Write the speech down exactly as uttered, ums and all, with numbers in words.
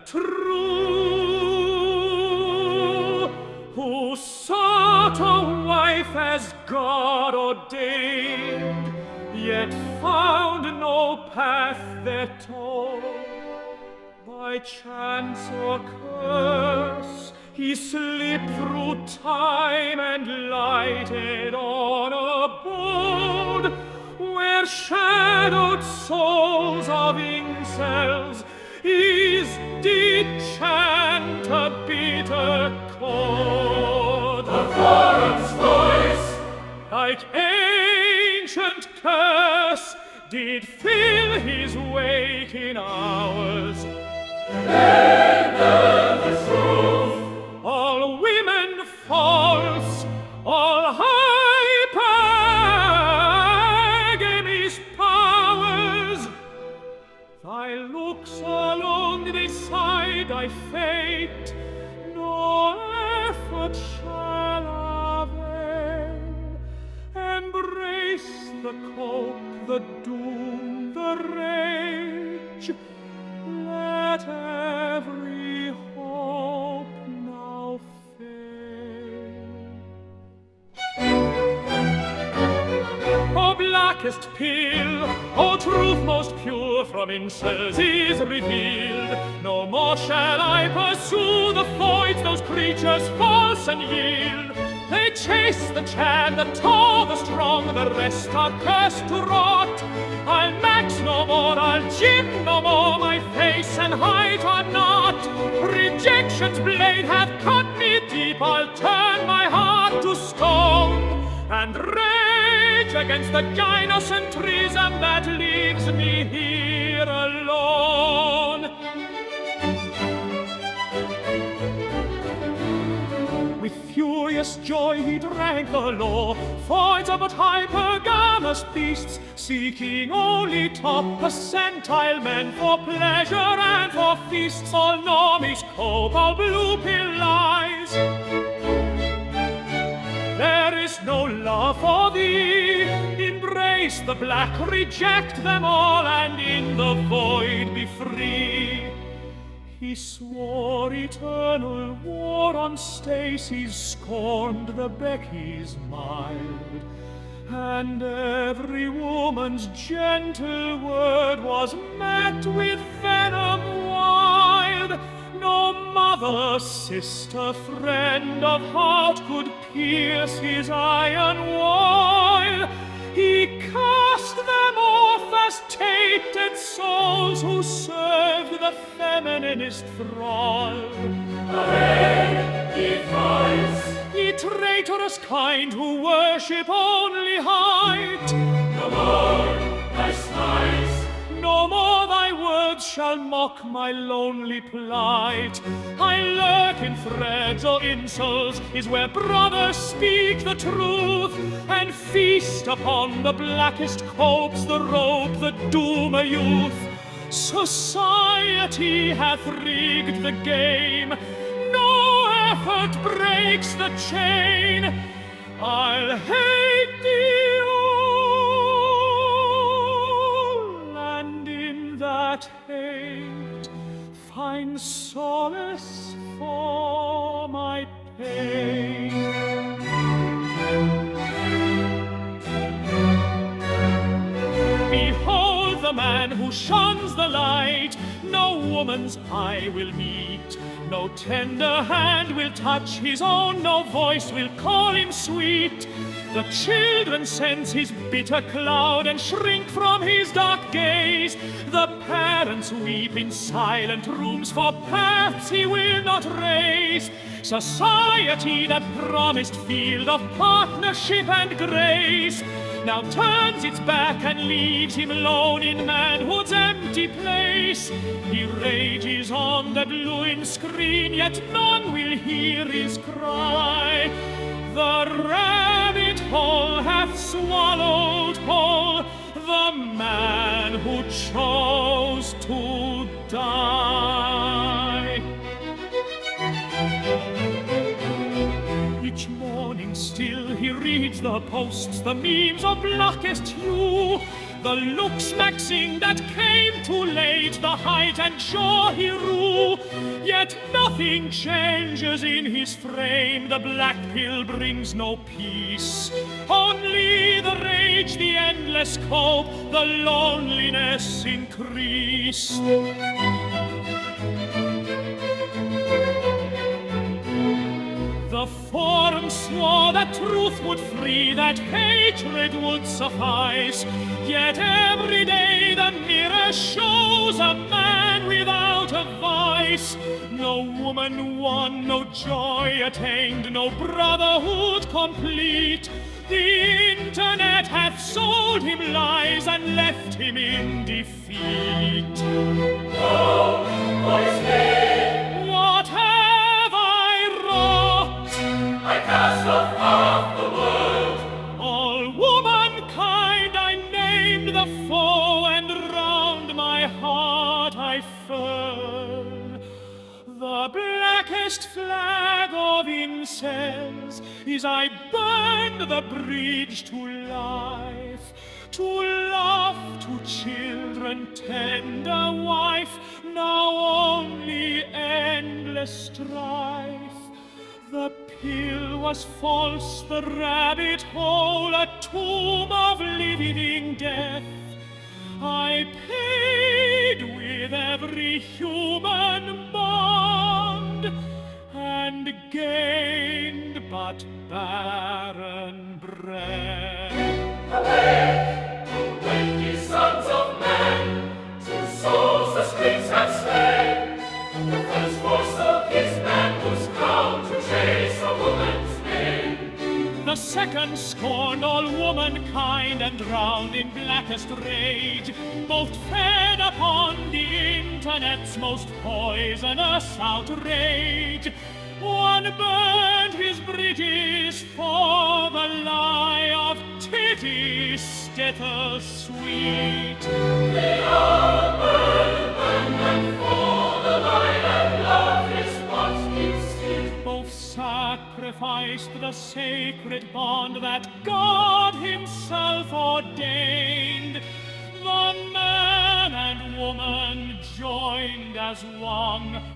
true, who sought a wife as God ordained, yet found no path thereto. By chance or curse he slipped through time and lighted on a abode where shadowed souls of incels is did chant a bitter chord. The foreigner's voice, like ancient curse, did fill his waking hours. Then the truth, all women false, all hypergamy's powers. Thy looks alone decide thy fate, no effort shall avail. Embrace the cope, the doom, the rage. Let every hope now fail. O blackest pill, O truth most pure from incels is revealed. No more shall I pursue the voids, those creatures false and yield. They chase the Chan, the tall, the strong, the rest are cursed to rot. I'll max no more, I'll gin no more, my face and height are not. Rejection's blade hath cut me deep, I'll turn my heart to stone, and rage against the gynocentrism that leaves me here alone. With furious joy he drank the law, voids of but hypergamous beasts, seeking only top percentile men for pleasure and for feasts. All normies cope, all blue pill lies. There is no love for thee. Embrace the black, reject them all, and in the void be free. He swore eternal war on Stacy's, scorned the Becky's mild, and every woman's gentle word was met with venom wild. No mother, sister, friend of heart could pierce his iron wile. He cast them off as tainted souls who served the femininist thrall. ahead he fights, Ye traitorous kind who worship only height, no more thy smites, no more thy words shall mock my lonely plight. I lurk in threads or insoles, is where brothers speak the truth, and feast upon the blackest copes, the rope that doom a youth. Society hath rigged the game, no effort breaks the chain. I'll hate thee all, and in that hate find solace for my pain. Behold the man who shuns the light, no woman's eye will meet, no tender hand will touch his own, no voice will call him sweet. The children sense his bitter cloud and shrink from his dark gaze. The parents weep in silent rooms for paths he will not raise. Society, that promised field of partnership and grace, now turns its back and leaves him alone in manhood's empty place. He rages on that ruined screen, yet none will hear his cry. The rabbit hole hath swallowed whole the man who chose to die. Each morning still he reads the posts, the memes of blackest hue, the looks maxing that came too late, the height and jaw he rue. true, yet nothing changes in his frame. The black pill brings no peace, only the rage, the endless cope, the loneliness increase. The form swore that truth would free, that hatred would suffice. Yet every day the mirror shows a man without a vice. No woman won, no joy attained, no brotherhood complete. The internet hath sold him lies and left him in defeat. Oh, voice me, What have I wrought? I cast off half the world. All womankind I named the foe, and round my heart I furl the blackest flag of incense, as I burned the bridge to life, to love, to children, tender wife, now only endless strife. The pill was false, the rabbit hole, a tomb of living death. I paid with every human bond, and gained but barren breath. Away, twenty sons of men, two souls the springs have slain. The first forsook his manhood's crown to chase a woman's name. The second scorned all womankind and drowned in blackest rage. Both fed upon the internet's most poisonous outrage. One burned his bridges for the lie of Titty Stittle sweet. They all burn, burn, and for the lie and love is what instead. Both sacrificed the sacred bond that God himself ordained. The man and woman joined as one.